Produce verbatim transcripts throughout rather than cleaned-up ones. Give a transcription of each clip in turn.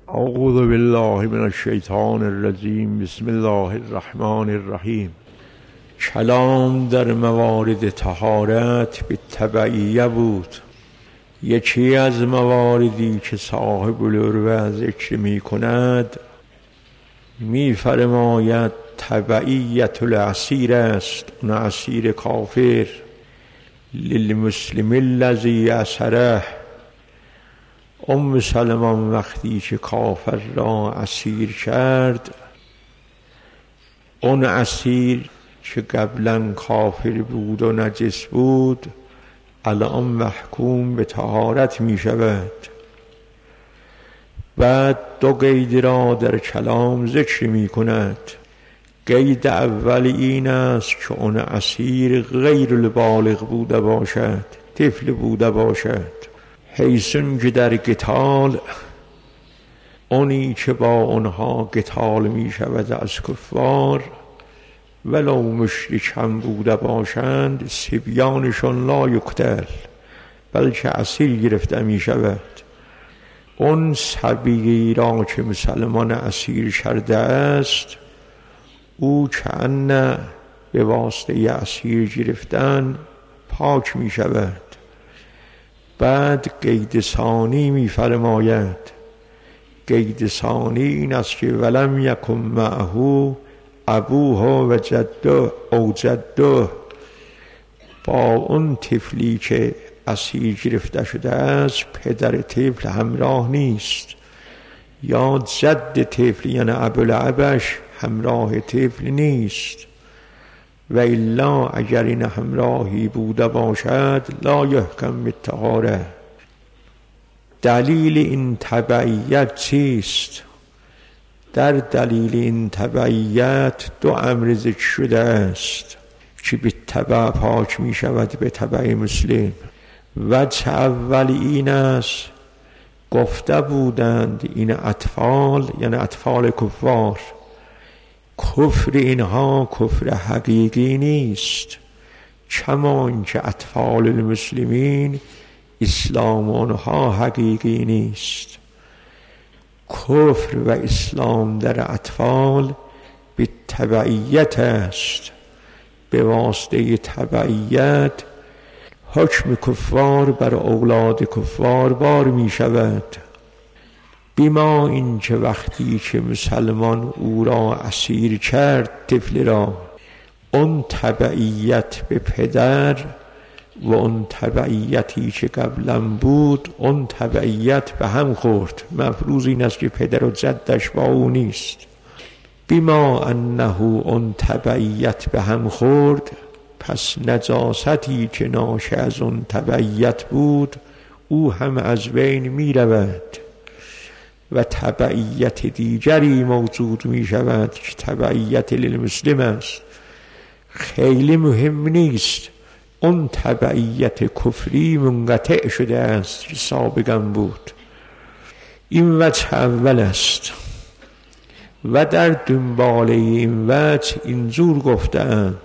اعوذ بالله من الشیطان الرجیم. بسم الله الرحمن الرحیم. کلام در موارد طهارت به تبعیه بود. یکی از مواردی که صاحب العروة ذکر می کند می فرماید تبعیت الاسیر است، اون اسیر کافر، للمسلم الذی اسره. ام سلمان وقتی که کافر را اسیر کرد، اون اسیر که قبلا کافر بود و نجس بود الان محکوم به طهارت می شود. بعد دو قید را در کلام ذکر می کند. قید اول این است که اون اسیر غیر البالغ بوده باشد، طفل بوده باشد، حیثون که در قتال اونی که با اونها قتال می شود از کفار ولو مشرکان بوده باشند، صبیانشون لا یقتل، بلکه اسیر گرفته می شود. اون صبی را که مسلمان اسیر کرده است، او کأن به واسطه اسیر گرفتن پاک می شود. بعد قید ثانی می فرماید، قید ثانی این است که ولم یکن معه ابوه و جده او جده، با اون طفلی که اسیر گرفته شده است پدر طفل همراه نیست، یا جد طفل یعنی ابوالعبش همراه طفل نیست. و الا اگر این همراهی بوده باشد لا یحکم بالطهاره. دلیل این تبعیت چیست؟ در دلیل این تبعیت دو امر ذکر شده است که به تبع پاک می شود به تبع مسلم. وجه اول این است، گفته بودند این اطفال یعنی اطفال کفار، کفر اینها کفر حقیقی نیست، کما اینکه اطفال المسلمین اسلام آنها حقیقی نیست. کفر و اسلام در اطفال به تبعیت است، به واسطه تبعیت حکم کفار بر اولاد کفار بار می شود. بیما این که وقتی که مسلمان او را اسیر کرد طفل را، اون تبعیت به پدر و اون تبعیتی که قبلا بود اون تبعیت به هم خورد. مفروض این است که پدر و جدش با او نیست. بیما انه اون تبعیت به هم خورد، پس نجاستی که ناشی از اون تبعیت بود او هم از بین می رود و تبعیت دیگری موجود می شود که تبعیت للمسلم است. خیلی مهم نیست، اون تبعیت کفری منقطع شده است که سابقا بود. این وجه اول است. و در دنبال این وجه اینجور گفتند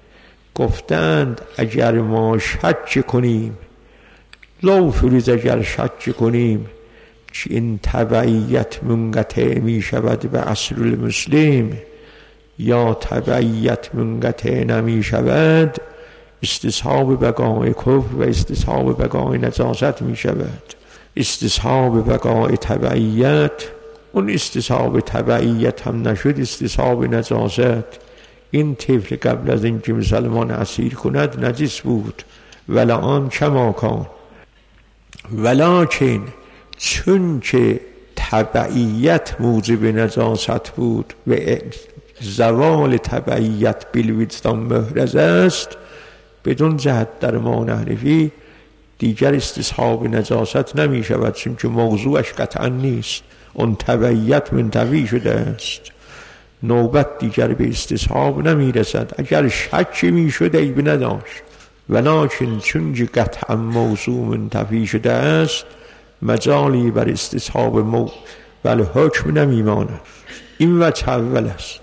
گفتند اگر ما شک کنیم، لو فریز اگر شک کنیم که این تبعیت منقطع می شود به اصل المسلم یا تبعیت منقطع نمی شود، استصحاب بقای کفر و استصحاب بقای نجاست می شود. استصحاب بقای تبعیت، اون استصحاب تبعیت هم نشد، استصحاب نجاست. این طفل قبل از اینکه مسلمان اسیر کند نجس بود، ولعان کما کان، ولکن چون که تبعیت موجب نجاست بود و زوال تبعیت بالوجدان محرز است، بدون جهت در ما نحرفی دیگر استصحاب نجاست نمی شود، چون که موضوعش قطعا نیست، اون تبعیت منتفی شده است، نوبت دیگر به استصحاب نمی رسد. اگر شک می شد عیب نداشت، ولکن چون که قطعا موضوع منتفی شده است مجالی بر استصحاب مو ولی حکم نمی ماند. این وجه اول است.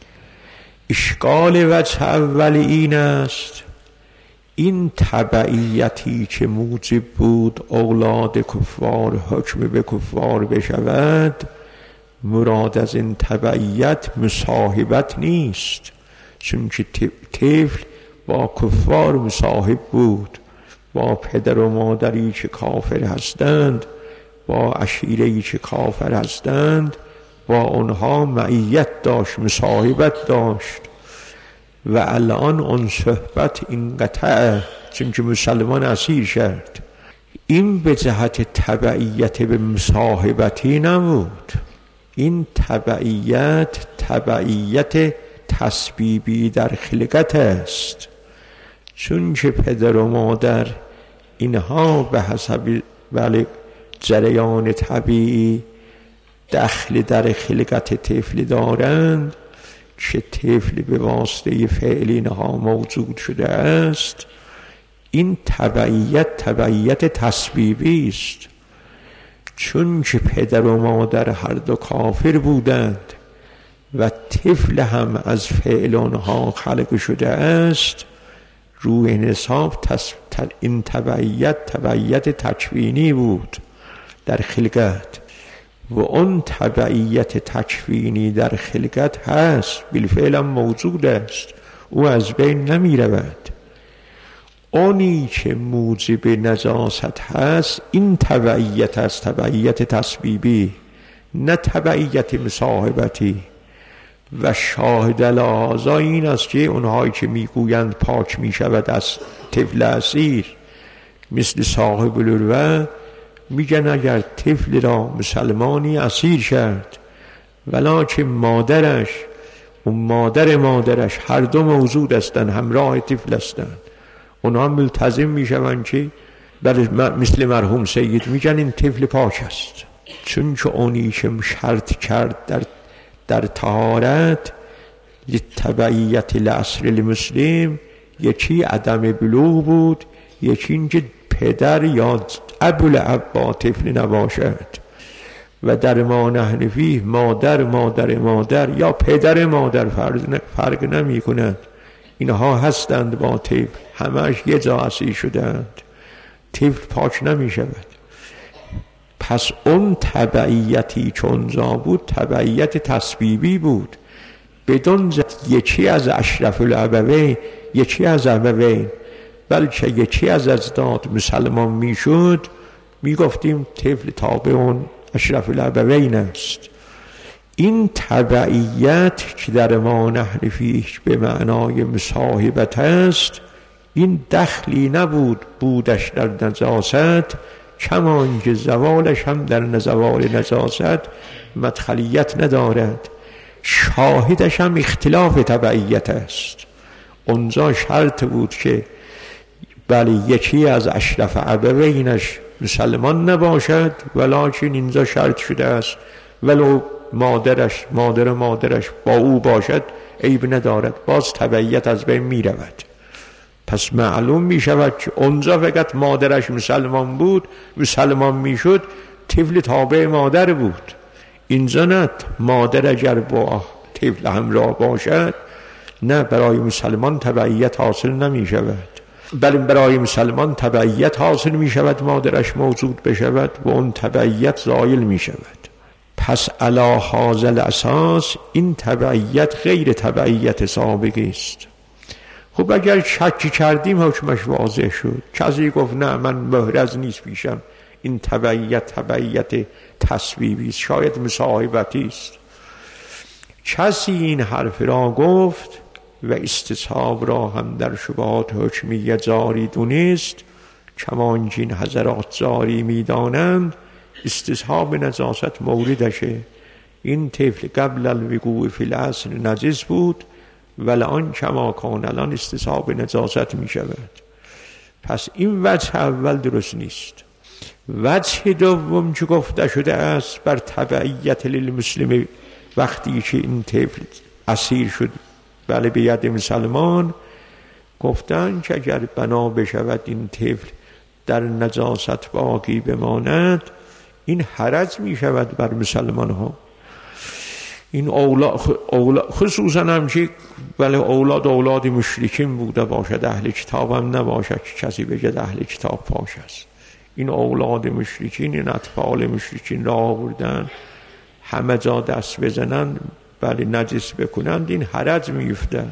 اشکال وجه اول این است، این تبعیتی که موجب بود اولاد کفار حکم به کفار بشود، مراد از این تبعیت مصاحبت نیست، چون که طفل با کفار مصاحب بود، با پدر و مادری که کافر هستند، با عشیره‌ای که کافر هستند، با آنها معیت داشت، مصاحبت داشت. و الان اون صحبت اینقطعه، چون که مسلمان اسیر شد. این به جهت تبعیت به مصاحبتی نبود، این تبعیت تبعیت تسبیبی در خلقت است، چون که پدر و مادر اینها به حسب بله جریان طبیعی دخل در خلقت طفل دارند که طفل به واسطه فعل اینها موجود شده است. این تبعیت تبعیت تسبیبی است، چون که پدر و مادر هر دو کافر بودند و طفل هم از فعل آنها خلق شده است. روی حساب تص... این تبعیت تبعیت تکوینی بود در خلقت، و اون تبعیت تکوینی در خلقت هست، بالفعل هم موجود است، او از بین نمی رود. اونی که موجب نجاست هست این تبعیت است، تبعیت تسبیبی، نه تبعیت مصاحبتی. و شاهد لحاظا این است که اونهایی که میگویند پاک میشود از طفل اسیر، مثل صاحب العروة، میگن اگر طفل را مسلمانی اسیر شد ولکن مادرش و مادر مادرش هر دو موجود هستند، همراه طفل هستند، اونها ملتزم میشوند که بله مثل مرحوم سید میگن این طفل پاک است، چون که اونی که شرط کرد در در طهارت تبعیت الاصل المسلم، یکی عدم بلوغ بود، یکی اینکه پدر یا ابوالاب با طفل نباشد. و در ما نحن فیه مادر مادر مادر یا پدر مادر فرق, فرق نمی کند، اینها هستند با طفل، همش یه جا اسیر شدند، طفل پاک نمی شود. پس اون تبعیتی چون جا بود تبعیت تسبیبی بود، بدون یکی از اشرف الابوین، یکی از ابوین، بلکه یکی از اجداد مسلمان میشد، میگفتیم طفل تابع اون اشرف الابوین است. این تبعیت که در ما نحن فیه به معنای مصاحبت است، این دخلی نبود بودش در نجاست، کما اینکه زوالش هم در زوال نجاست مدخلیت ندارد. شاهدش هم اختلاف تبعیت است. اونجا شرط بود که بله یکی از اشرف ابوینش مسلمان نباشد، ولکن اینجا شرط شده است ولو مادرش مادر مادرش با او باشد عیب ندارد، باز تبعیت از بین می رود. پس معلوم می شود که اونجا فقط مادرش مسلمان بود، مسلمان می شد، طفل تابع مادر بود. اینجا نه، مادر اگر با طفل همراه باشد نه، برای مسلمان تبعیت حاصل نمی شود، بلکه برای مسلمان تبعیت حاصل می شود مادرش موجود بشود و اون تبعیت زائل می شود. پس علی هذا الاساس این تبعیت غیر تبعیت سابقی است. خب اگر شک کردیم حکمش واضح شد. کسی گفت نه من محرز نیست پیشم، این تبعیت تبعیت تسبیبی است، شاید مصاحبتی است. کسی این حرف را گفت و استصحاب را هم در شبهات حکمیه جاری دونست، کما اینکه این حضرات جاری میدانند، استصحاب نجاست موردشه. این طفل قبل الوقوع فی الاصل نجس بود والان کما کان، الان استصحاب نجاست می شود. پس این وجه اول درست نیست. وجه دوم که گفته شده است بر تبعیت للمسلم، وقتی که این طفل اسیر شد بله به ید مسلمان، گفتن که اگر بنا بشود این طفل در نجاست باقی بماند، این حرج می شود بر مسلمان ها. این اولاد, اولاد خصوصا هم که بله اولاد اولاد مشرکین بوده باشد، اهل کتاب هم نباشد که کسی بگه اهل کتاب پاش است. این اولاد مشرکین، این اطفال مشرکین را آوردن، همه جا دست بزنن ولی نجس بکنند این حرج میفتد.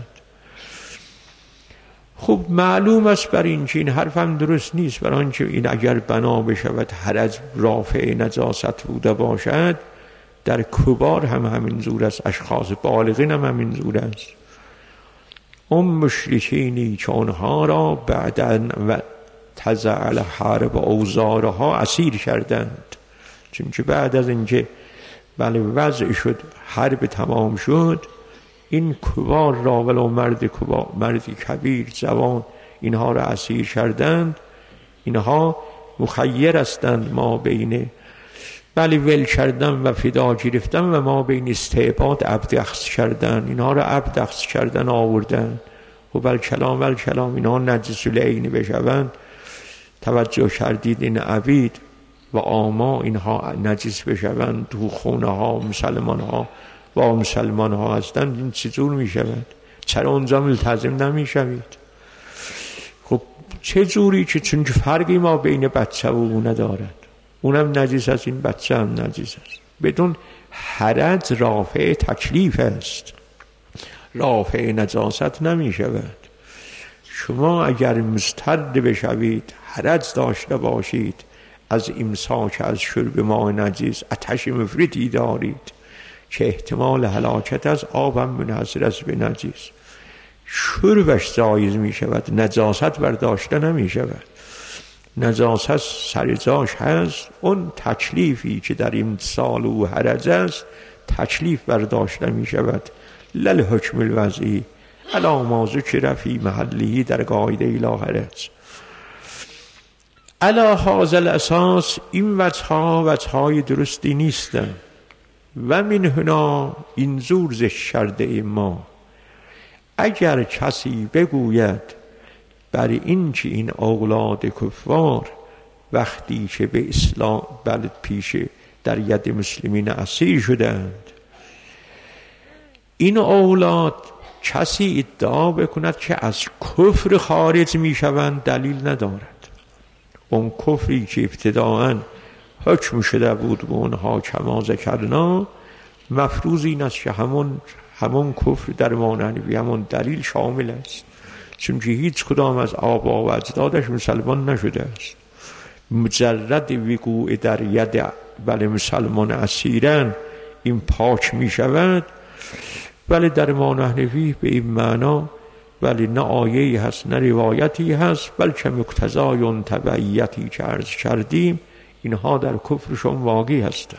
خب معلوم است بر این که این حرفم درست نیست، برای آنکه این اگر بنا بشود حرج رافع نجاست بوده باشد در کبار هم همین زور است، اشخاص بالغین هم همین زور است. اون مشرکینی که آنها را بعداً و تزعل حرب اوزارها اسیر کردند، چون که بعد از اینکه بله وضع شد حرب تمام شد این کبار را ولو مرد کبار مردی کبیر جوان اینها را اسیر کردند. اینها مخیر هستند ما بین بله ول کردن و فدا گرفتن و ما بین استعباد عبد اخذ کردن. اینها را عبد اخذ کردن آوردن و بل کلام بل کلام اینها نجس العین بشوند. توجه کردید این عبید و آما اینها نجس بشوند تو خونه ها مسلمان ها با مسلمان ها هستند، این چطور می شود؟ چرا اونجا ملتزم نمی شوید؟ خب چه جوری که چون فرقی ما بین بچه و او ندارد، اونم نجس است این بچه هم نجس است. بدون حرج رافع تکلیف است، رافع نجاست نمی شود. شما اگر مسترد بشوید حرج داشته باشید از امساک از شرب ماء نجس، آتش مفرطی دارید که احتمال هلاکت از آب هم منحصر است به نجس، شربش جایز می شود، نجاست برداشته نمی شود. نجاست سر جاش هست، اون تکلیفی که در امتثال او حرج است تکلیف برداشته می شود. لل حکم الوضعی علی ما ذکر فی محله در قاعده لا حرج. علی هذا الاساس این وجه‌ها وجه‌های درستی نیستند و من هنا این زور ذکر کرده ما. اگر کسی بگوید بر این که این اولاد کفار وقتی که به اسلام بلد پیش در ید مسلمین اسیر شدند، این اولاد کسی ادعا بکند که از کفر خارج می شوند دلیل ندارد. اون کفری که ابتداءً حکم شده بود به اونها کما ذکرنا، مفروض این است که همون همون کفر در مانحنفی همون دلیل شامل است، چون که هیچ کدام از آبا و اجدادش مسلمان نشده است. مجرد وقوع در ید بله مسلمان اسیرن این پاک می شود. ولی در مانحنفی به این معنا ولی نه آیه‌ای هست نه روایتی هست، بلکه مقتضای اون تبعیتی که عرض کردیم اینها در کفرشون واقعی هستند.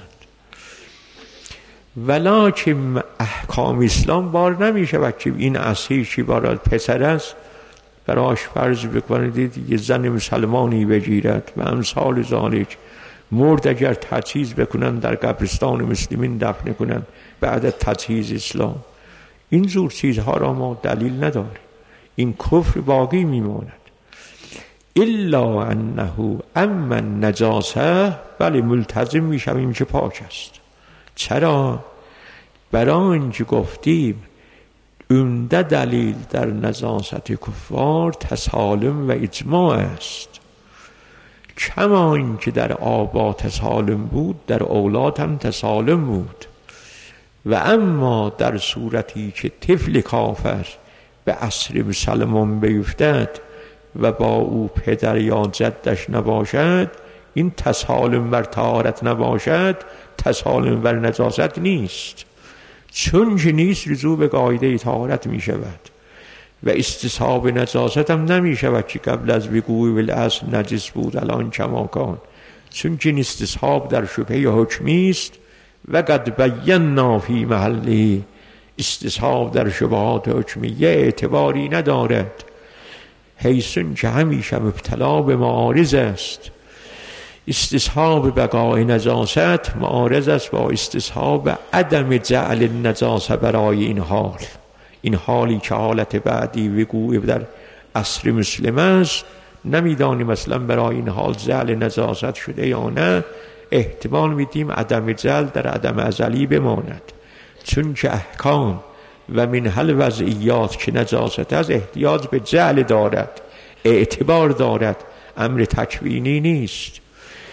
ولکن احکام اسلام بار نمی شود که این اسیر چی بارد پسر است براش فرض بکنید یه زن مسلمانی بگیرد و امثال ذالک، مرد اگر تجهیز بکنن در قبرستان مسلمین دفن کنن بعد تجهیز اسلام. این جور چیزها را ما دلیل نداریم، این کفر باقی میماند. الا انه اما النجاسه بله ملتزم میشویم که پاک است. چرا؟ برای اینکه گفتیم عمده دلیل در نجاست کفار تسالم و اجماع است. کما اینکه در آبا تسالم بود در اولاد هم تسالم بود. و اما در صورتی که طفل کافر به عصر مسلمان بیفتد و با او پدر یا جدش نباشد، این تسالم بر طهارت نباشد، تسالم بر نجاست نیست. چون که نیست رجوع به قاعده طهارت می شود و استصحاب نجاست هم نمی شود که قبل از وقوع بالاصل نجس بود الان کماکان، چون که استصحاب در شبهه حکمی است و قد بینا فی محله. استصحاب در شبهات حکمیه اعتباری ندارد، حیث که همیشه مبتلا به معارض است. استصحاب بقای نجاست معارض است با استصحاب عدم جعل نجاسه برای این حال. این حالی که حالت بعدی وقوع در عصر مسلم است، نمیدانیم مثلا برای این حال جعل نجاست شده یا نه. احتمال میدیم عدم جعل در عدم ازلی بماند، چون که احکام و من حل وضعیات که نجاست از احتیاج به جعل دارد، اعتبار دارد، امر تکوینی نیست.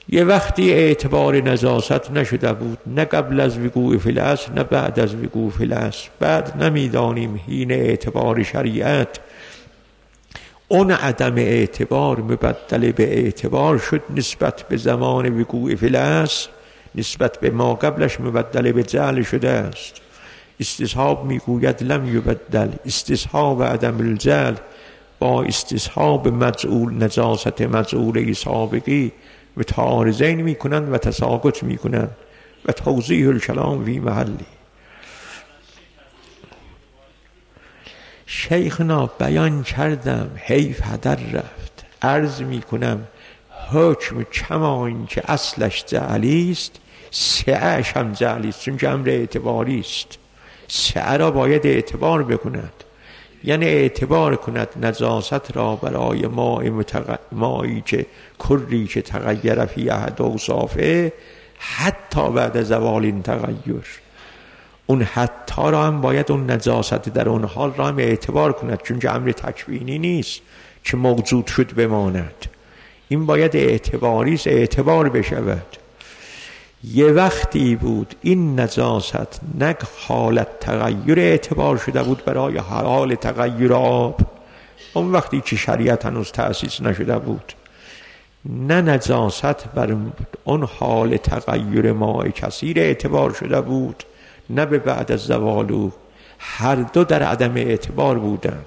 یه وقتی اعتبار نجاست نشده بود، نه قبل از وقوع فی الاصل نه بعد از وقوع فی الاصل. بعد نمیدانیم حین اعتبار شریعت اون عدم اعتبار مبدل به اعتبار شد نسبت به زمان وقوع فی الاصل، نسبت به ما قبلش مبدل به جعل شده است. استصحاب میگوید لم یبدل، استصحاب عدم الجعل با استصحاب مجعول نجاست مجعوله سابقی متعارضین میکنند و تساقط میکنند و توضیح الکلام فی محلی. شیخنا بیان کردم، حیف هدر رفت. عرض میکنم حکم کما این که اصلش جعلی است، سعه‌اش هم جعلی است، چون که امر اعتباری است. سعه را باید اعتبار بکند، یعنی اعتبار کند نجاست را برای ماء متغ... مایی که کری که تغییر فی احد اوصافه حتی بعد زوال این تغییر. اون حتی را هم باید اون نجاست در اون حال را هم اعتبار کند، چون که امر تکوینی نیست که موجود شد بماند. این باید اعتباری است، اعتبار بشود. یه وقتی بود این نجاست نه حالت تغییر اعتبار شده بود برای حال تغییر آب، اون وقتی که شریعت هنوز تأسیس نشده بود، نه نجاست بر اون حال تغییر ماء کثیر اعتبار شده بود، نه به بعد از زوال او. هر دو در عدم اعتبار بودند.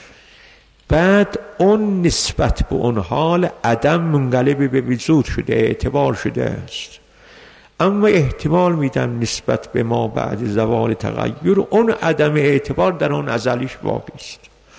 بعد اون نسبت به اون حال عدم منقلب به وجود شده، اعتبار شده است. اما احتمال میدم نسبت به ما بعد زوال تغییر اون عدم اعتبار در اون ازلیش باقی است.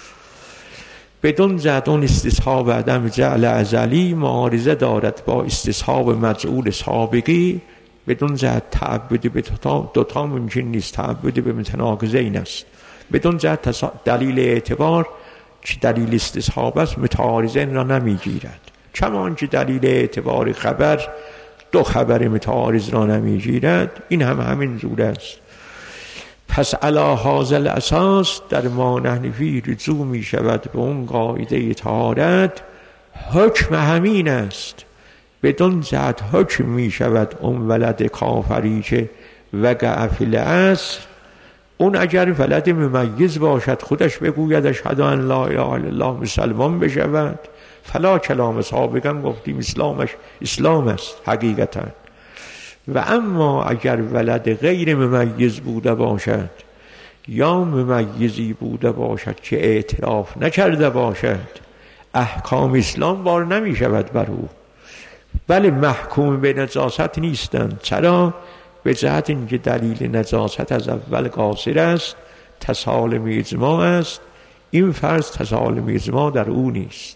بدون جهت اون استصحاب عدم جعل ازلی معارضه دارد با استصحاب مجعول سابقی. بدون جهت تعبد به دوتا, دوتا ممکن نیست، تعبد به متناقضین است. بدون جهت دلیل اعتبار که دلیل استصحاب است متعارضین را نمیگیرد، کمان که دلیل اعتبار خبر دو خبر متعارض را نمیگیرد. این هم همین جور است. پس علی هذا الاساس در ما نحنفی رجوع می شود به اون قاعده طهارت. حکم همین است. بدون جهت حکم می شود اون ولد کافری که وقع فی الاصل، اون اگر ولد ممیز باشد خودش بگوید اشهد ان لا اله الا الله مسلمان بشود، فلا کلام. سابقا گفتیم اسلامش اسلام است حقیقتا. و اما اگر ولد غیر ممیز بوده باشد یا ممیزی بوده باشد که اعتراف نکرده باشد، احکام اسلام بار نمی شود بر او. بله محکوم به نجاست نیستند. چرا؟ به جهت اینکه دلیل نجاست از اول قاصر است، تسالم اجماع است. این فرض تسالم اجماع در او نیست.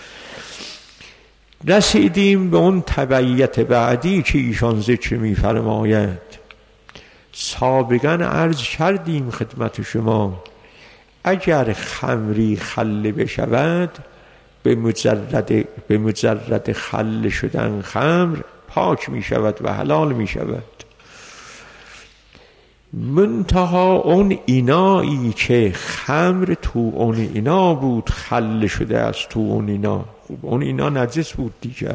رسیدیم به اون تبعیت بعدی که ایشان ذکر می فرماید. سابقا عرض کردیم خدمت شما اگر خمری خل بشود به مجرد, به مجرد خل شدن خمر پاک می شود و حلال می شود. منتها اون اینایی که خمر تو اون اینا بود خل شده است، تو اون اینا، خب اون اینا نجس بود دیگر.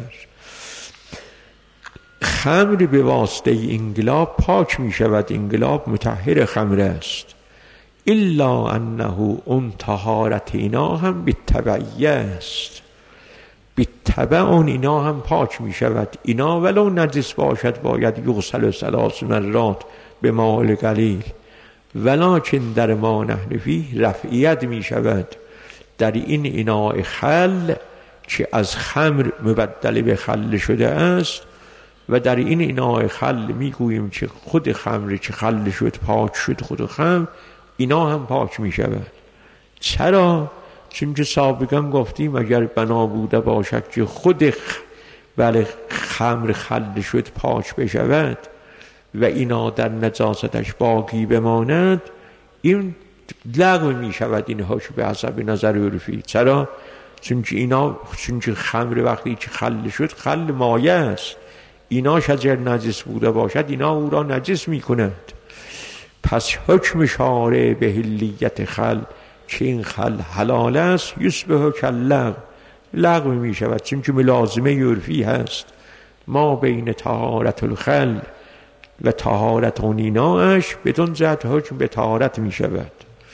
خمر به واسطه انقلاب پاک می شود، انقلاب مطهر خمر است. الا انه اون طهارت اینا هم بالتبعیه است، بالتبع اون اینا هم پاک می شود. اینا ولو نجس باشد باید یغسل ثلاث مرات به ماء قلیل، ولکن در ما نحنفی رفعیت می شود در این ایناء خل که از خمر مبدل به خل شده است، و در این ایناء خل می گوییم که خود خمر که خل شد پاک شد، خود خمر اینا هم پاک می شود. چرا؟ چون که سابقا گفتیم اگر بنا بوده باشد که خود خ... بله خمر خل شد پاک بشود و اینا در نجاستش باقی بماند، این لغو می شود این حکم به حسب نظر عرفی. چرا؟ چون که اینا، چون که خمر وقتی که خل شد خل مایه است، اینا شجر نجس بوده باشد اینا او را نجس می کند. پس حکم شارع به حلیت خل که این خل حلال است یشبه کاللغو، لغو می شود چون که ملازمه عرفی هست. ما بین طهارت الخل و طهارت اون ایناش بدون جهت حکم به طهارت می شود.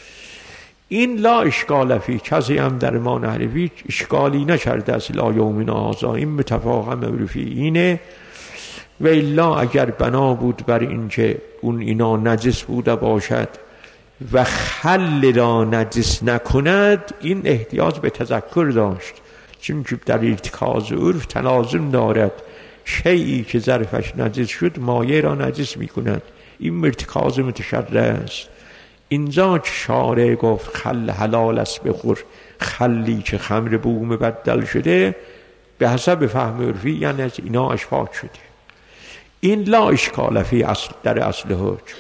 این لا اشکال فی، کسی هم در ما نحرفی اشکالی نکرده است لا یومنا هذا، این متفاهم فی اینه. و الا اگر بنا بود بر اینکه اون اینا نجس بوده باشد و خل را نجس نکند، این احتیاج به تذکر داشت، چون که در ارتکاز عرف تلازم دارد شیئی که ظرفش نجس شد مایه را نجس می کند. این ارتکاز متشرع است. اینجا که شارع گفت خل حلال است بخور، خلی که خمر بو مبدل شده به حسب فهم عرفی یعنی از اینا اشفاق شده. این لا اشکال فی اصل در اصل حکم.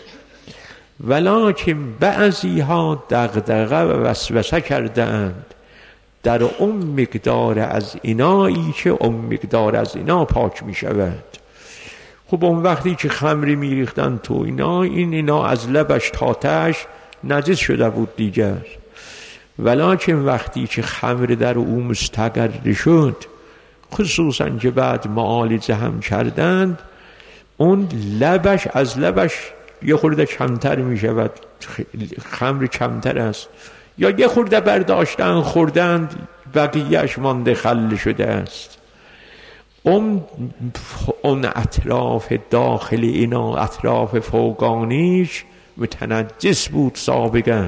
ولکن بعضی ها دغدغه و وسوسه کردند در اون مقدار از اینایی که اون مقدار از اینا پاک می شود. خب اون وقتی که خمری می ریختن تو اینا، این اینا از لبش تا تهش نجس شده بود دیگر. ولکن وقتی که خمر در او مستقر شد، خصوصا که بعد معالجه هم کردند، اون لبش از لبش یه خورده کمتر می شود، خمر کمتر است، یا یه خورده برداشتن خوردند بقیهش مانده خل شده است. اون اون اطراف داخل اینا، اطراف فوقانیش متنجس بود سابقا،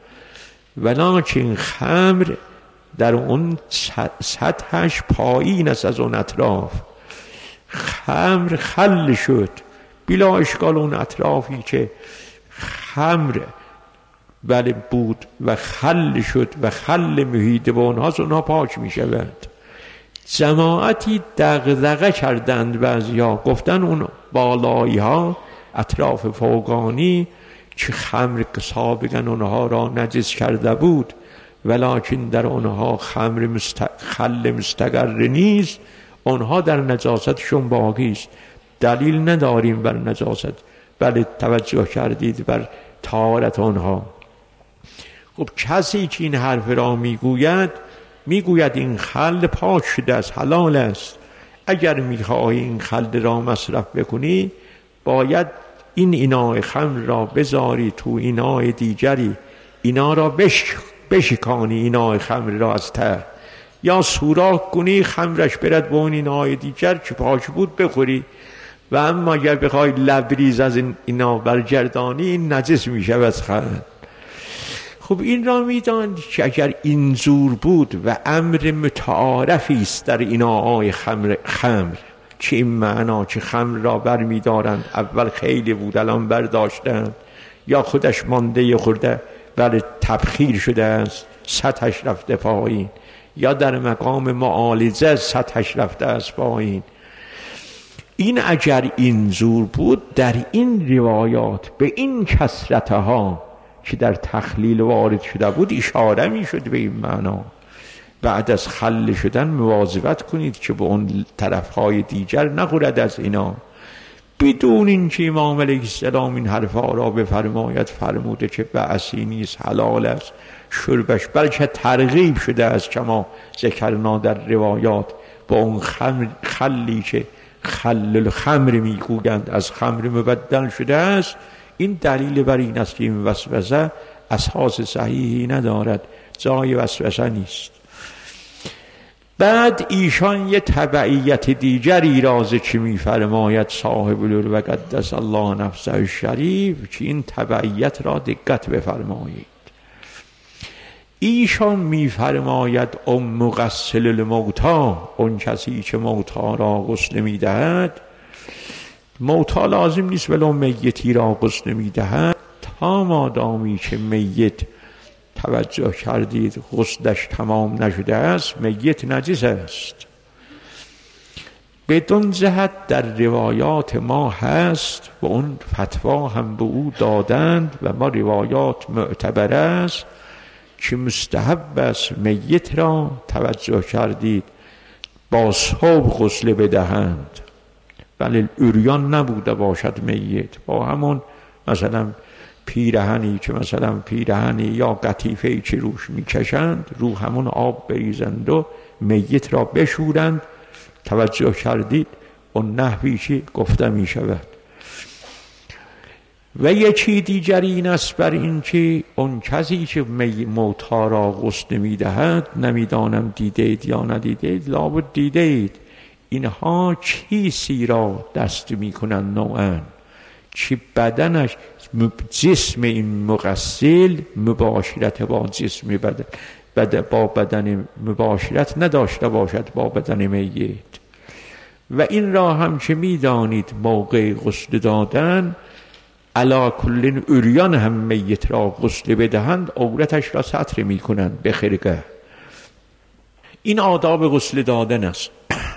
ولکن خمر در اون سطحش پایین است از اون اطراف. خمر خل شد بلا اشکال. اون اطرافی که خمر بله بود و خل شد و خل محیط با اونهاست، اونها پاک می شود. جماعتی دغدغه کردند، بعضی ها گفتن اون بالایی ها اطراف فوقانی که خمر سابقا اونها را نجس کرده بود، ولکن در اونها خمر مست... خل مستقر نیست، اونها در نجاستشون باقی است. دلیل نداریم بر نجاست، بله توجه کردید بر طهارت اونها. خب کسی که این حرف را میگوید، میگوید این خل پاک شده است، حلال است. اگر میخواهی این خل را مصرف بکنی، باید این اینای خمر را بذاری تو اینای دیگری، اینا را بش... بشکانی اینای خمر را از ته، یا سوراخ کنی خمرش برد به اون اینای دیگر که پاک بود بخوری. و اما اگر بخوای لبریز از این اینا برگردانی، این نجس میشه از خمر. خب این را میداند که اگر این زور بود و امر متعارفی است در اینای خمر خمر که این معنا که خمر را بر میدارند، اول خیلی بود الان برداشتند، یا خودش مانده خورده بله تبخیر شده است سطحش رفته پایین، یا در مقام معالجه سطحش رفته است پایین. این اگر این زور بود، در این روایات به این کثرتها که در تخلیل وارد شده بود اشاره می شد به این معنا. بعد از خل شدن مواظبت کنید که به اون طرفهای دیگر نخورد از اینا. بدون اینکه امام علیه السلام این حرفها را بفرماید فرموده که بأسی نیست، حلال است شربش، بلکه ترغیب شده است کما ذکرنا در روایات با اون خمر خلی که خل الخمر میگویند از خمر مبدل شده است. این دلیل بر این است که این وسوسه اساس صحیحی ندارد، جای وسوسه نیست. بعد ایشان یه تبعیت دیگری را ذکر می‌فرماید صاحب العلو قدس الله نفسه الشریف، که این تبعیت را دقت بفرمایید. ایشان می‌فرماید ام مغسل الموتی، اون کسی که موتی را غسل می‌دهد، موتی لازم نیست ولو میتی را غسل می‌دهد، تا مادامی که میت توجه کردید غسلش تمام نشده است، میت نجس است. بدون جهت در روایات ما هست و اون فتوا هم به او دادند و ما روایات معتبر است که مستحب است میت را توجه کردید با صبح غسل بدهند. بله عریان نبوده باشد میت، با همون مثلا پیرهنی که مثلا پیرهنی یا قطیفه‌ای که روش میکشند، رو همون آب بریزند و میت را بشورند. توجه کردید اون نحوی که گفته می شود. و یکی دیگر این است بر این که اون کسی که موتی را غسل می دهد، نمیدانم دیدید یا ندیدید، لابد دیدید، اینها چیزی را دست می کنند نوعا چی بدنش جسم این مغسل مباشرت با جسم بدن بد با بدن مباشرت نداشته باشد با بدن میت. و این را هم که می دانید موقع غسل دادن علا کل عریان هم میت را غسل بدهند، عورتش را ستر می کنند به خرقه. این آداب غسل دادن است.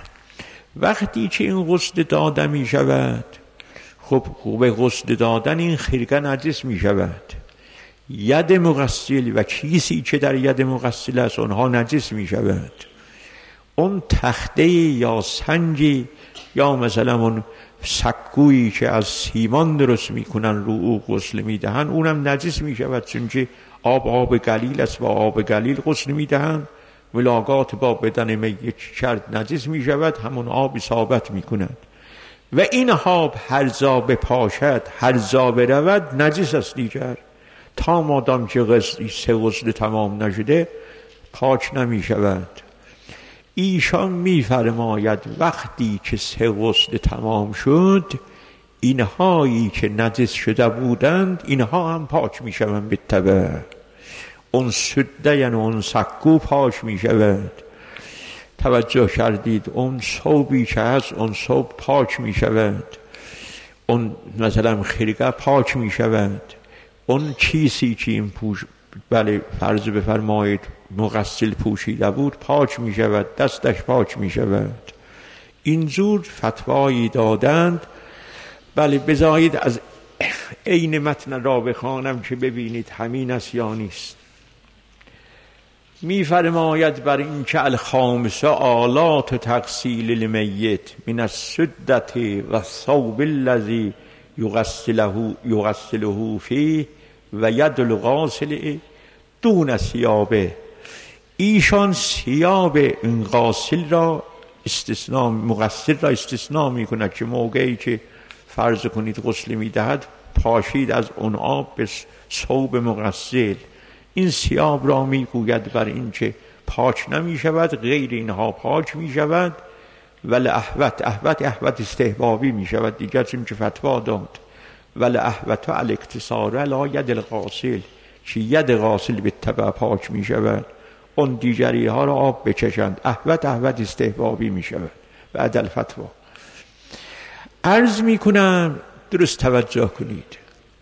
وقتی که این غسل داده می شود، خب به غسل دادن این خرقه نجس می شود. ید مغسل و چیزی که در ید مغسل است اونها نجس می شود. اون تخته یا سنجی یا مثلا اون سکویی که از سیمان درست میکنن رو او غسل میدهن، اونم نجس میشود، چون که آب آب گلیل است و آب گلیل غسل میدهن، ملاقات با بدن میت کرد نجس میشود، همون آب اصابت میکنند. و این آب هر جا بپاشد هر جا برود نجس است دیگر، تا مادام که غسل سه غسل تمام نشده پاک نمیشود. ایشان میفرماید وقتی که سه غسل تمام شد، اینهایی که نجس شده بودند اینها هم پاک میشوند به تبع. اون سده یعنی اون سکو پاک میشود. توجه کردید؟ اون ثوبی که هست اون ثوب پاک میشود، اون مثلا خرقه پاک میشود، اون چیزی که این پوش بله فرض بفرمایید مغسل پوشیده بود پاک می شود، دستش پاک می شود. اینجور فتوایی دادند. بله بذارید از عین متن را بخوانم که ببینید همین است یا نیست. می فرماید بر این که الخامسه آلات تغسیل المیت من السدت و الثوب الذی یغسله یغسله فیه و ید الغاسل دون ثیابه. ایشان ثیاب این غاسل را استثناء، مغسل را استثناء می کند که موقعی که فرض کنید غسل می دهد پاشید از اون آب به ثوب مغسل، این ثیاب را می گوید بر این که پاک نمی شود، غیر اینها پاک می شود. ولی احوت احوت احوت استحبابی می شود دیگر، چون که فتوا داد ولی احوت الاکتسار علی ید الغاسل، که ید غاسل به تبع پاک می شود، اون دیگری ها را آب بچشند. احوت احوت استحبابی می شود بعد الفتوا. عرض می کنم درست توجه کنید،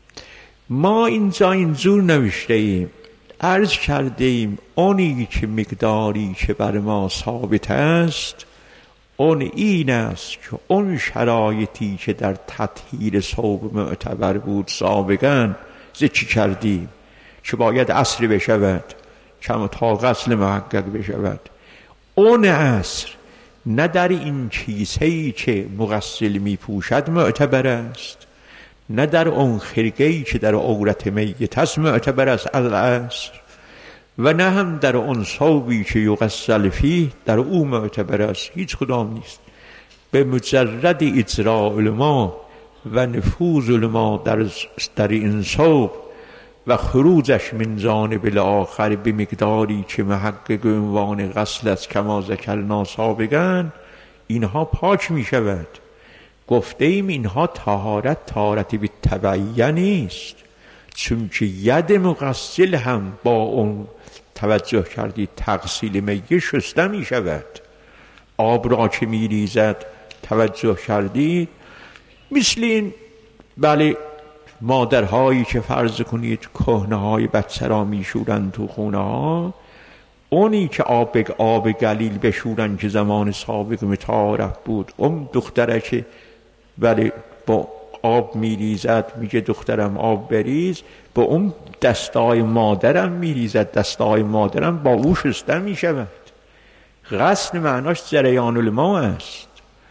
ما اینجا اینجور نوشته ایم، عرض کرده ایم اونی که مقداری که بر ما ثابت است اون این است که اون شرایطی که در تطهیر ثوب معتبر بود سابقا ذکر کردیم که باید عصر بشود، کم تا غسل محقق بشود، اون عصر نه در این چیزهایی که مغسل می پوشد معتبر است، نه در اون خرقه‌ای که در عورت میت است معتبر است از عصر، و نه هم در اون ثوبی که یغسل فیه در او معتبر است، هیچ کدام نیست. به مجرد اجراء الماء و نفوذ الماء در, در این ثوب و خروجش من جانب الاخر به مقداری که محقق عنوان غسل است کما ذکرنا سابقا، اینها پاک می شود. گفته ایم اینها طهارت طهارت بالتبعیه نیست، چون که ید مغسل هم با اون توجه کردید تغسیل میت شسته می شود. آب را که می ریزد توجه کردید، مثل این بله مادرهایی که فرض کنید کهنه های بچه را می شورن تو خونه ها، اونی که آب آب گلیل بشورن که زمان سابق متعارف بود، اون دختره که بله با آب میریزد میگه دخترم آب بریز، با اون دستای مادرم میریزد، دستای مادرم با او شسته میشود. غسل معناش جریان الماء است،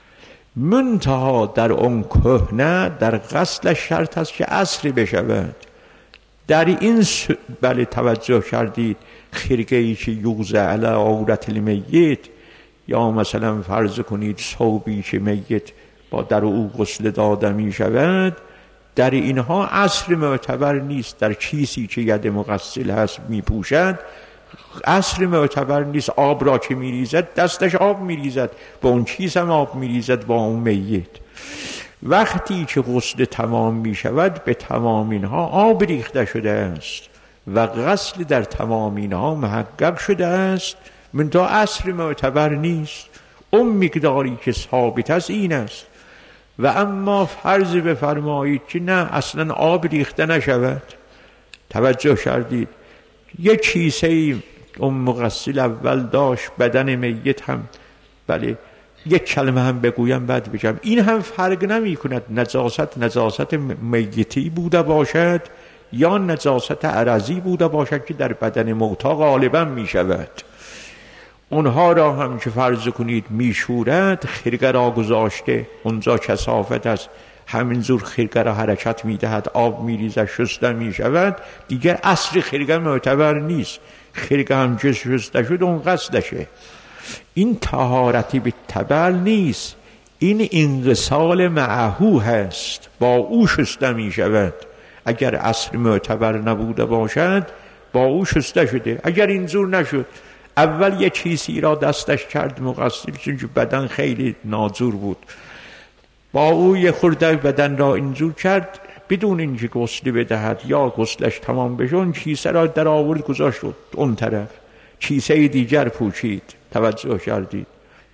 منتها در اون کهنه در غسل شرط است که عصر بشود. در این س... بله توجه کردید خرقه‌ای که یوزع علی عورت المیت، یا مثلا فرض کنید ثوبی که میت با در او غسل داده می شود، در اینها عصر معتبر نیست. در کیسی که ید مغسل هست می پوشد عصر معتبر نیست. آب را که می ریزد دستش آب می ریزد، با اون کیس هم آب می ریزد، با اون میت. وقتی که غسل تمام می شود به تمام اینها آب ریخته شده است و غسل در تمام اینها محقق شده است، منتها عصر معتبر نیست. اون مقداری که ثابت است این است. و اما فرض بفرمایید که نه اصلا آب ریخته نشود. توجه کردید یک کیسه اون مغسل اول داشت، بدن میت هم، بله یک کلمه هم بگویم بعد بگم، این هم فرق نمی کند نجاست نجاست میتی بوده باشد یا نجاست عرضی بوده باشد که در بدن موتا غالبا می شود. اونها را هم که فرض کنید میشورد، خرقه را گذاشته اونجا کثافت است، همینجور خرقه را حرکت میدهد، آب میریزد، شسته میشود، دیگر اصل خرقه معتبر نیست. خرقه هم که شسته شد اون قصدشه. این طهارتی به تبر نیست، این انغسال معهو هست، با او شسته میشود. اگر اصل معتبر نبوده باشد با او شسته شده. اگر اینجور نشد، اول یک کیسی را دستش کرد مغسل، چون بدن خیلی نازور بود، با او یک خورده بدن را اینجور کرد بدون اینکه غسلی بدهد یا غسلش تمام بشه، اون کیسه را در آورد گذاشت اون طرف، کیسه دیگر پوشید. توجه کردید؟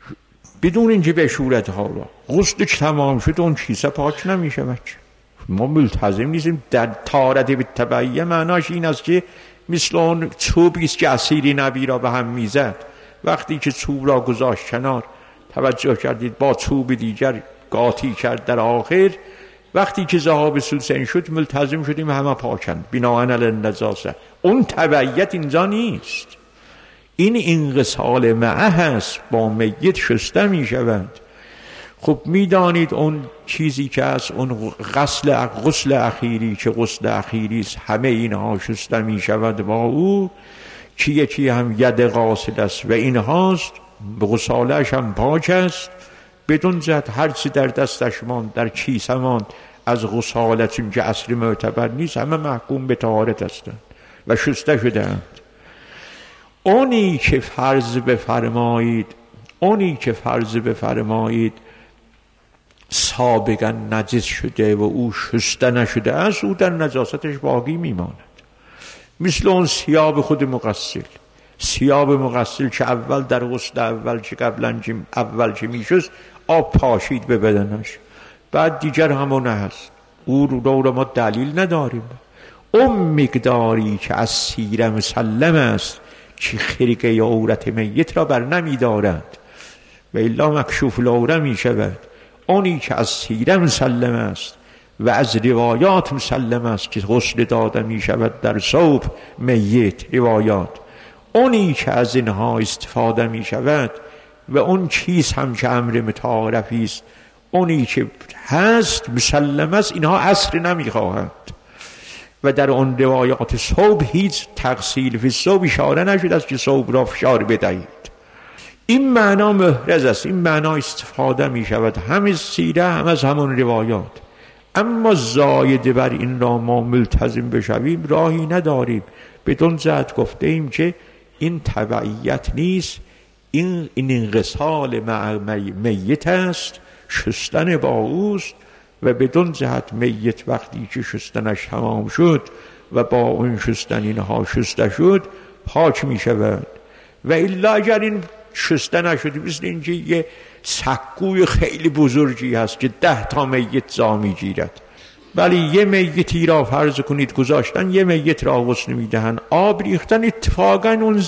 بدون اینکه بشورد ها را. غسلش تمام شد اون کیسه پاک نمیشه. ما ملتزم نیستیم. در طهارت بالتبعیه معناش این است که مثل اون چوبی است که اسیری نبی را به هم میزد، وقتی که چوب را گذاشت کنار، توجه کردید، با چوب دیگر قاطی کرد در آخر، وقتی که ذهاب سوسن شد ملتزم شدیم همه پاکند بناء علی النجاسه. اون تبعیت اینجا نیست، این انغسال معه هست، با میت شسته می شود. خب میدانید اون چیزی که از اون غسل غسل اخیری که غسل اخیری است، همه اینها شسته می شود با او، که یکی هم ید غاسل است و اینهاست، به غسالش هم پاک است، بدون جهت هر چی در دستش ماند، در کیسه ماند از غسالت، چون که اصل معتبر نیست، همه محکوم به طهارت هستند و شسته شده اند. اونی که فرض بفرمایید اونی که فرض بفرمایید سابقا نجس شده و او شسته نشده است، او در نجاستش باقی میماند. مثل اون ثیاب خود مغسل، ثیاب مغسل که اول در غسل اول که قبلا اول که میشست آب پاشید به بدنش، بعد دیگر همونه هست، او رو رو ما دلیل نداریم. اون مقداری که از سیره مسلم است که خرقه یا عورت میت را بر نمی دارد و الا مکشوف العوره می شود، اونی که از سیره مسلم است و از روایات مسلم است که غسل داده می شود در ثوب میت، روایات، اونی که از اینها استفاده می شود و اون چیز هم که امر متعارفی است، اونی که هست مسلم است، اینها اصل نمی خواهند و در اون روایات ثوب هیچ تقصیل فی ثوب اشاره نشده است که ثوب را فشار بدهید. این معنا محرز است، این معنا استفاده می شود هم از سیره هم از همون روایات. اما زاید بر این را ما ملتزم بشویم راهی نداریم. بدون جهت گفته ایم که این تبعیت نیست، این این انغسال میت است، شستن با اوست و بدون جهت میت وقتی که شستنش تمام شد و با اون شستن اینها شسته شد پاک می شود. و الا اگر این شسته نشد، مثل اینکه یه سکوی خیلی بزرگی هست که ده تا میت جا می گیرد، ولی یه میتی را فرض کنید گذاشتن، یه میت را غسل می دهن، آب ریختن، اتفاقا اون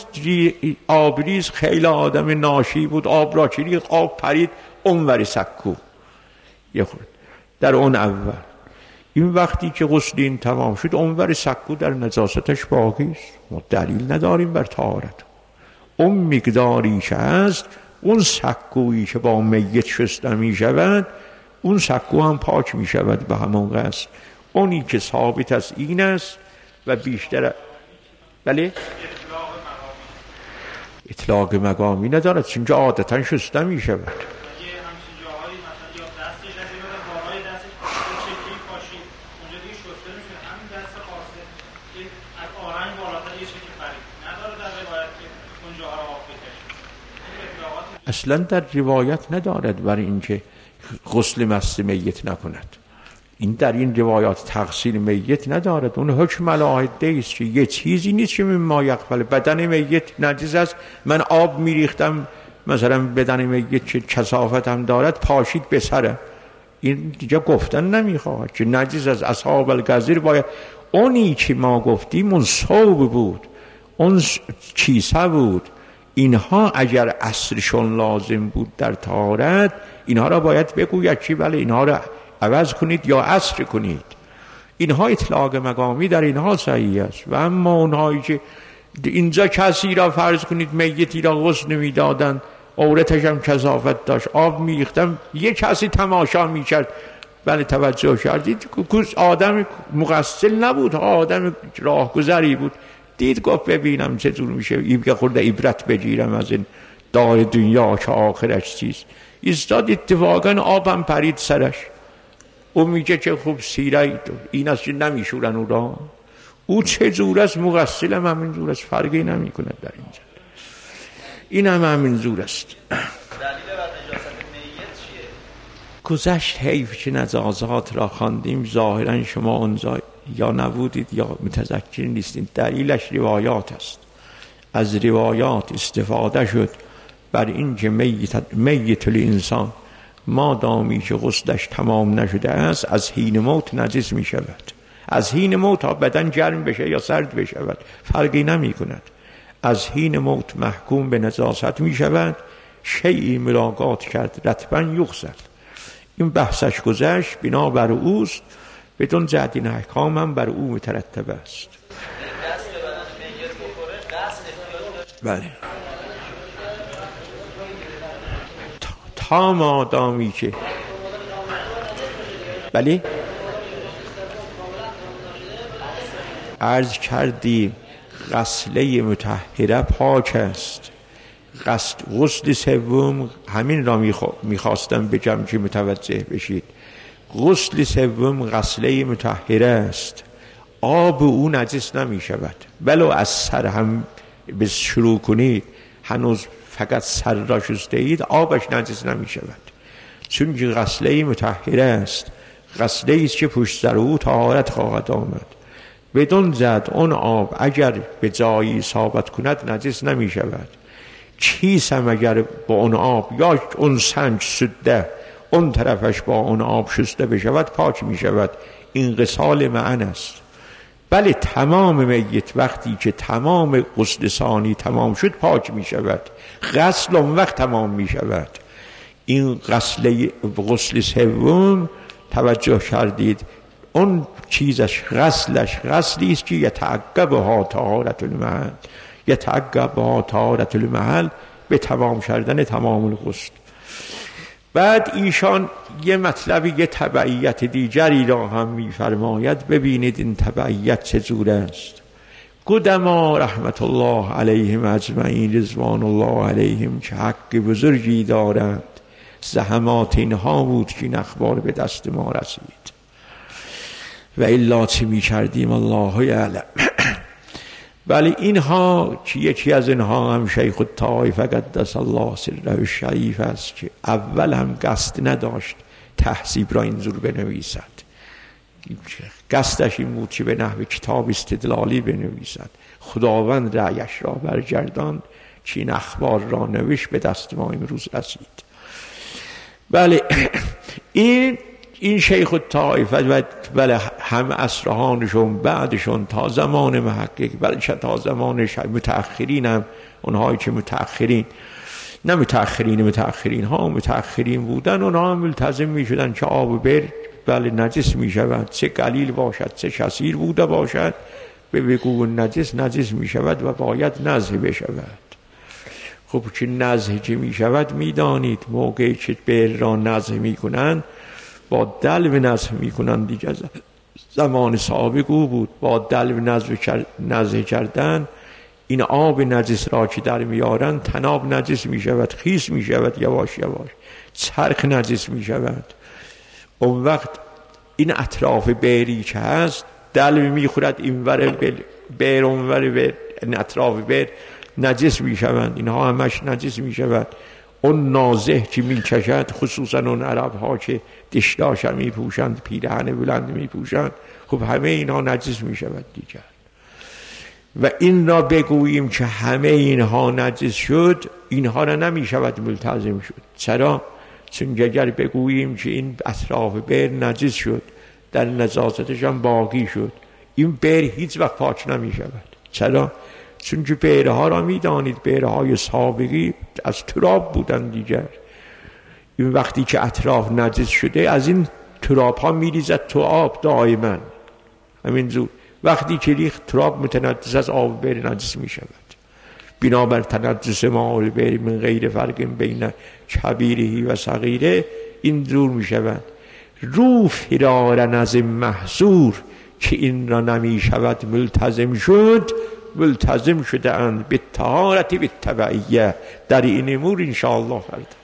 آبریز خیلی آدم ناشی بود، آب را که ریخت آب پرید اونور سکو یه خورد در اون اول. این وقتی که غسل این تمام شد اونور سکو در نجاستش باقی است، ما دلیل نداریم بر طهارت. اون مقداری که هست، اون سکویی که با میت شسته می شود، اون سکو هم پاک می شود به همون قصد. اونی که ثابت است این است و بیشتر بله اطلاق مقامی ندارد، چون عادتا شسته می شود. این از آرنگ بالاتر یه شکل فرید نداره در روایت که اونجا ها رو آب بکشه؟ اصلا در روایت ندارد برای اینکه غسل مست میت نکند. این در این روایات تغسیل میت ندارد. اون حکم ملاحده است که یه چیزی نیست که ما یقبل. بدن میت نجس است، من آب میریختم مثلا بدن میت که کثافت هم دارد پاشید به سره، این دیگه گفتن نمیخواهد که نجس از اصحاب الگزیر باید. اونی که ما گفتیم اون صوب بود، اون کیسه بود، اینها اگر عصرشون لازم بود در طهارت اینها را باید بگوید که بله اینها را عوض کنید یا عصر کنید. اینها اطلاق مقامی در اینها صحیح است. و اما اونهایی که اینجا کسی را فرض کنید میتی را غسل نمیدادن، عورتش هم کثافت داشت، آب میریختم، یک کسی تماشا میکرد، بله توجه کردید آدم مغسل نبود، آدم راهگذری بود، دید گفت ببینم چطور میشه یه خورده عبرت بگیرم از این دار دنیا که آخرش چیز. ایستاد اتفاقا آبم پرید سرش، او میگه که خوب سیره این است که نمیشورن او را، او چه جور است مغسل هم همین جور است، فرقی نمی کند در اینجا، این هم همین جور است. دلیل بر نجاست میت چیه؟ گذشت حیف که نجاسات را خواندیم، ظاهرا شما اونجا یا نبودید یا متذکر نیستید. دلیلش روایات است، از روایات استفاده شد بر این که میت, میت الانسان ما دامی که غسلش تمام نشده است از حین موت نجس می شود. از حین موت تا بدن گرم بشه یا سرد بشود فرقی نمی کند، از حین موت محکوم به نجاست می شود. شیئی ملاقات کرد رطبا یغسل، این بحثش گذشت، بنا بر اوست، بدون جهت این احکام هم بر او مترتب است. بله تا مادامی که بله عرض کردیم غسله مطهره پاک است. غسل غسل سوم همین را میخواستم بگم که متوجه بشید. غسل سوم غسله مطهره است، آب او نجس نمی شود، ولو از سر هم به شروع کنید هنوز فقط سر را شسته اید آبش نجس نمی شود، چون که غسله مطهره است، غسله است که پشت سر او طهارت خواهد آمد. بدون زد اون آب اگر به جایی اصابت کند نجس نمی شود. چیز هم اگر با اون آب یا اون سنگ سده اون طرفش با اون آب شسته بشود پاک می شود. این غسال معن است. بله تمام میت وقتی که تمام غسل ثانی تمام شد پاک می شود، غسل اون وقت تمام می شود. این غسل غسل سوم توجه کردید اون چیزش غسلش غسلی است که یتعقبها طهارت المحل، یتعقبها طهارت المحل به تمام کردن تمام الغسل. بعد ایشان یه مطلبی یه تبعیت دیگری را هم می‌فرماید. ببینید این تبعیت چجور است. قدما رحمت الله علیهم اجمعین رضوان الله علیهم که حق بزرگی دارند، زحمات اینها بود که این اخبار به دست ما رسید و الا چه می کردیم الله یعلم. ولی اینها که یکی از اینها هم شیخ الطائفه قدس الله سره الشریف است که اول هم قصد نداشت تهذیب را اینجور بنویسد، قصدش این بود که به نحو کتاب استدلالی بنویسد. خداوند رأیش را برگرداند که این اخبار را نوشت به دست ما امروز رسید. بله این این شیخ الطائفه و بله هم اسرهانشون بعدشون تا زمان محقق، بله تا زمان متأخرین هم اونهایی که متأخرین نه متأخرین متأخرین ها متأخرین بودن، اونها هم ملتزم می شدن که آب بر بله نجس می شود، چه قلیل باشد چه کثیر بوده باشد به بگو نجس نجس می شود و باید نزه بشود. خب که نزه که می شود می دانید موقعی که بر را نزه می کنن با دلو نزه می کنن دیگه، زمان سابق او بود با دلو نزه کردن این آب نجس را که در میارن تناب نجس می شود، خیس می شود، یواش یواش چرخ نجس می شود. اون وقت این اطراف بری که هست دلو میخورد این ور بیر اون ور بیر، اطراف بیر نجس میشوند، اینها همش نجس میشود. اون نازه که میچشد، خصوصا اون عرب ها که دشداش هم میپوشند، پیرهن بلند میپوشند، خب همه اینها نجس میشود دیگر. و این را بگوییم که همه اینها نجس شد، اینها را نمیشود ملتزم شد. چرا؟ چون اگر بگوییم که این اطراف بیر نجس شد، در نجاستش هم باقی شد، این بیر هیچ وقت پاک نمیشود. چرا؟ چون که بیرها را میدانید، بیرهای سابقی از تراب بودن دیگر. این وقتی که اطراف نجس شده، از این تراب ها میریزد تو آب دائما. همین زود وقتی که ریخت تراب متنجس از آب بیر نجس میشود. بنابر تنجس ماء البیر من غیر فرق بین کبیره و صغیره، این دور میشود. رو فرارن از محظور که این را نمیشود ملتزم شد، ملتزم شده اند به طهارت به تبعیه. در این امور انشاءالله فرد